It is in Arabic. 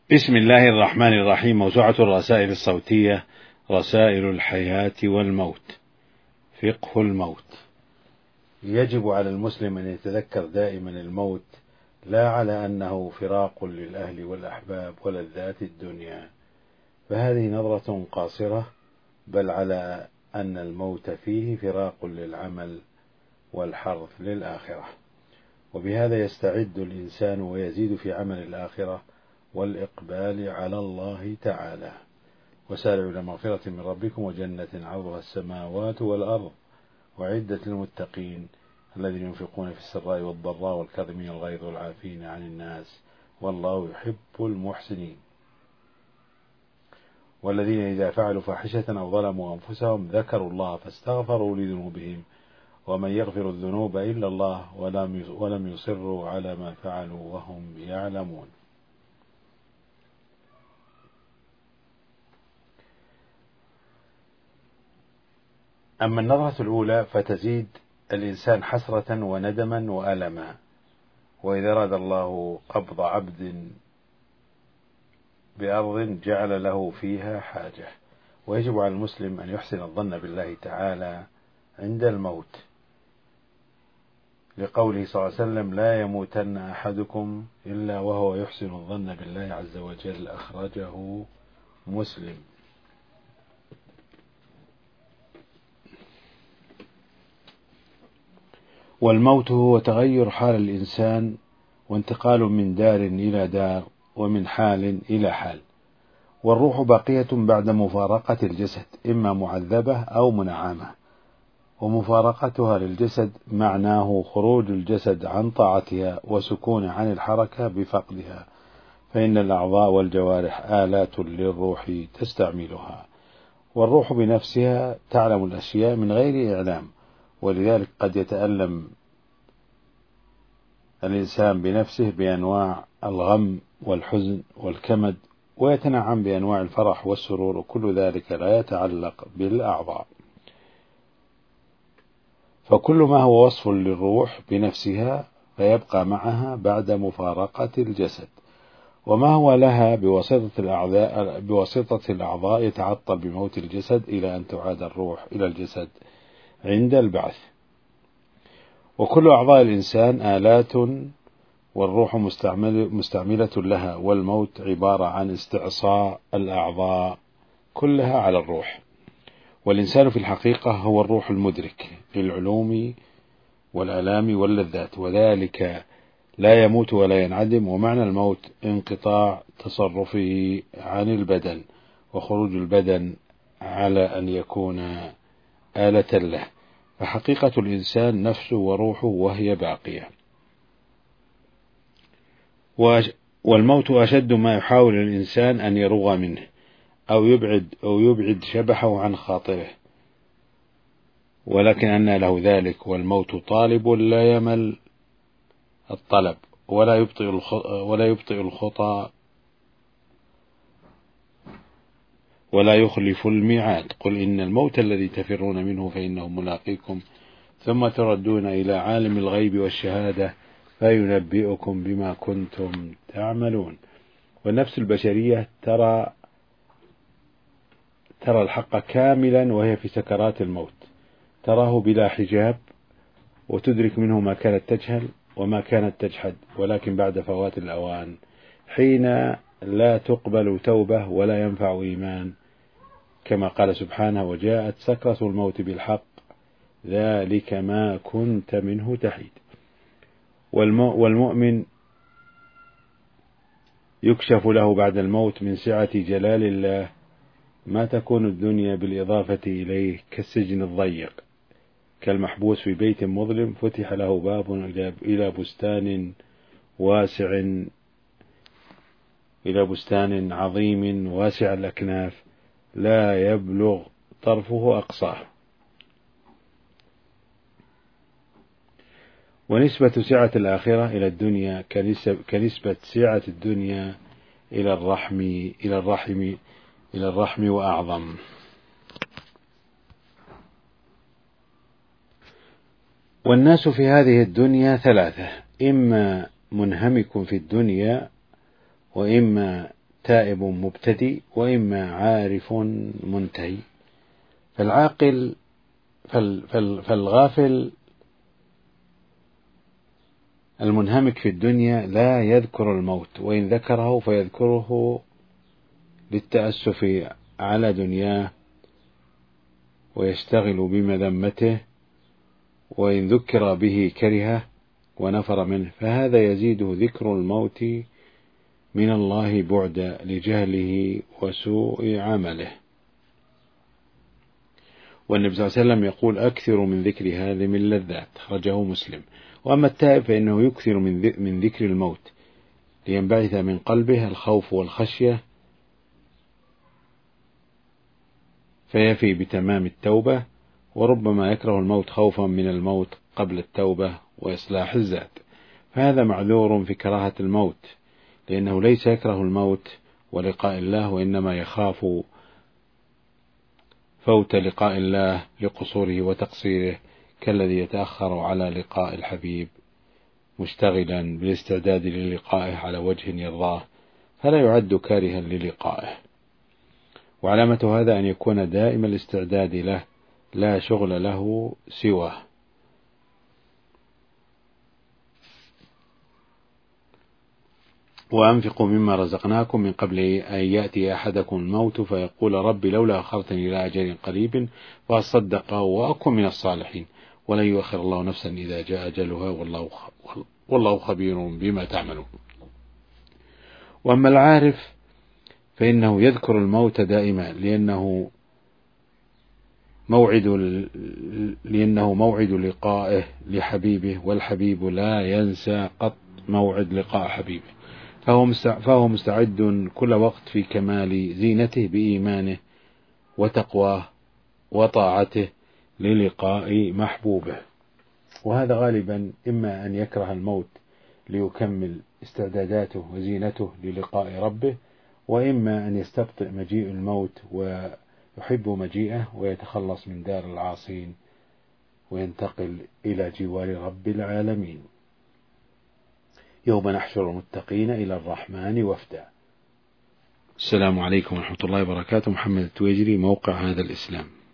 بسم الله الرحمن الرحيم. موسوعة الرسائل الصوتية رسائل الحياة والموت. فقه الموت. يجب على المسلم أن يتذكر دائما الموت، لا على أنه فراق للأهل والأحباب ولذات الدنيا، فهذه نظرة قاصرة، بل على أن الموت فيه فراق للعمل والحرث للآخرة، وبهذا يستعد الإنسان ويزيد في عمل الآخرة والإقبال على الله تعالى. وسارعوا إلى مغفرة من ربكم وجنة عرضها السماوات والأرض وعدة للمتقين الذين ينفقون في السراء والضراء والكاظمين الغيظ والعافين عن الناس والله يحب المحسنين. والذين إذا فعلوا فاحشة أو ظلموا أنفسهم ذكروا الله فاستغفروا لذنوبهم ومن يغفر الذنوب إلا الله ولم يصروا على ما فعلوا وهم يعلمون. أما النظرة الأولى فتزيد الإنسان حسرة وندما وألما، وإذا أراد الله قبض عبد بأرض جعل له فيها حاجة. ويجب على المسلم أن يحسن الظن بالله تعالى عند الموت، لقوله صلى الله عليه وسلم: لا يموتن أحدكم إلا وهو يحسن الظن بالله عز وجل، أخرجه مسلم. والموت هو تغير حال الإنسان وانتقال من دار إلى دار ومن حال إلى حال، والروح باقية بعد مفارقة الجسد، إما معذبة أو منعمة، ومفارقتها للجسد معناه خروج الجسد عن طاعتها وسكون عن الحركة بفقدها، فإن الأعضاء والجوارح آلات للروح تستعملها، والروح بنفسها تعلم الأشياء من غير إعلام، ولذلك قد يتألم الإنسان بنفسه بأنواع الغم والحزن والكمد، ويتنعم بأنواع الفرح والسرور، وكل ذلك لا يتعلق بالأعضاء. فكل ما هو وصف للروح بنفسها فيبقى معها بعد مفارقة الجسد، وما هو لها بواسطة الأعضاء يتعطل بموت الجسد إلى أن تعاد الروح إلى الجسد عند البعث. وكل أعضاء الإنسان آلات والروح مستعملة لها، والموت عبارة عن استعصاء الأعضاء كلها على الروح. والإنسان في الحقيقة هو الروح المدرك للعلوم والآلام واللذات، وذلك لا يموت ولا ينعدم. ومعنى الموت انقطاع تصرفه عن البدن وخروج البدن على أن يكون آلة له، فحقيقة الإنسان نفسه وروحه وهي باقية. والموت أشد ما يحاول الإنسان أن يروى منه أو يبعد شبحه عن خاطره، ولكن أن له ذلك، والموت طالب لا يمل الطلب ولا يبطئ الخطى ولا يخلف الميعاد. قل إن الموت الذي تفرون منه فإنه ملاقيكم ثم تردون إلى عالم الغيب والشهادة فينبئكم بما كنتم تعملون. والنفس البشرية ترى الحق كاملا وهي في سكرات الموت، تراه بلا حجاب، وتدرك منه ما كانت تجهل وما كانت تجحد، ولكن بعد فوات الأوان، حين لا تقبل توبة ولا ينفع إيمان، كما قال سبحانه: وجاءت سكرة الموت بالحق ذلك ما كنت منه تحيد. والمؤمن يكشف له بعد الموت من سعة جلال الله ما تكون الدنيا بالإضافة إليه كالسجن الضيق، كالمحبوس في بيت مظلم فتح له باب إلى بستان عظيم واسع الأكناف لا يبلغ طرفه أقصاه. ونسبة سعة الآخرة إلى الدنيا كنسبة سعة الدنيا إلى الرحم وأعظم. والناس في هذه الدنيا ثلاثة: إما منهمك في الدنيا، وإما تائب مبتدئ وإما عارف منتهي. فالعاقل فالغافل المنهمك في الدنيا لا يذكر الموت، وإن ذكره فيذكره للتأسف على دنياه ويشتغل بمذمته، وإن ذكر به كرهه ونفر منه، فهذا يزيده ذكر الموت من الله بعدا لجهله وسوء عمله. والنبي صلى الله عليه وسلم يقول: أكثر من ذكر هذه من اللذات، خرجه مسلم. وأما التائب فإنه يكثر من ذكر الموت لينبعث من قلبه الخوف والخشية، فيفي بتمام التوبة، وربما يكره الموت خوفا من الموت قبل التوبة وإصلاح الذات، فهذا معذور في كراهة الموت، لأنه ليس يكره الموت ولقاء الله، وإنما يخاف فوت لقاء الله لقصوره وتقصيره، كالذي يتأخر على لقاء الحبيب مشتغلا بالاستعداد للقائه على وجه يرضاه، فلا يعد كارها للقائه. وعلامة هذا أن يكون دائم الاستعداد له، لا شغل له سواه. وأنفقوا مما رزقناكم من قبل أن يأتي أحدكم الموت فيقول: رب لولا أخرتني إلى أجل قريب فأصدق وأكن من الصالحين، ولن يؤخر الله نفسا إذا جاء أجلها، والله خبير بما تعملون. وأما العارف فإنه يذكر الموت دائما، لأنه موعد لقائه لحبيبه، والحبيب لا ينسى قط موعد لقاء حبيبه، فهو مستعد كل وقت في كمال زينته بإيمانه وتقواه وطاعته للقاء محبوبه. وهذا غالبا إما أن يكره الموت ليكمل استعداداته وزينته للقاء ربه، وإما أن يستبطئ مجيء الموت ويحب مجيئه ويتخلص من دار العاصين وينتقل إلى جوار رب العالمين. يوم نحشر المتقين إلى الرحمن وفدا. السلام عليكم ورحمة الله وبركاته. محمد التويجري، موقع هذا الإسلام.